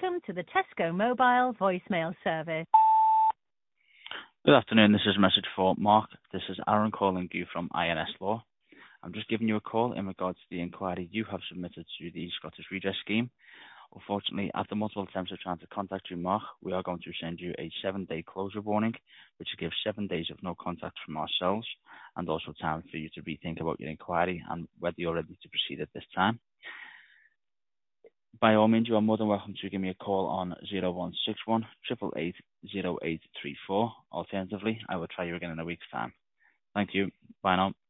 Welcome to the Tesco Mobile voicemail service. Good afternoon. This is a message for Mark. This is Aaron calling you from INS Law. I'm just giving you a call in regards to the inquiry you have submitted to the Scottish Redress Scheme. Unfortunately, after multiple attempts of trying to contact you, Mark, we are going to send you a 7-day closure warning, which gives 7 days of no contact from ourselves, and also time for you to rethink about your inquiry and whether you're ready to proceed at this time. By all means, you are more than welcome to give me a call on 0161 888 0834. Alternatively, I will try you again in a week's time. Thank you. Bye now.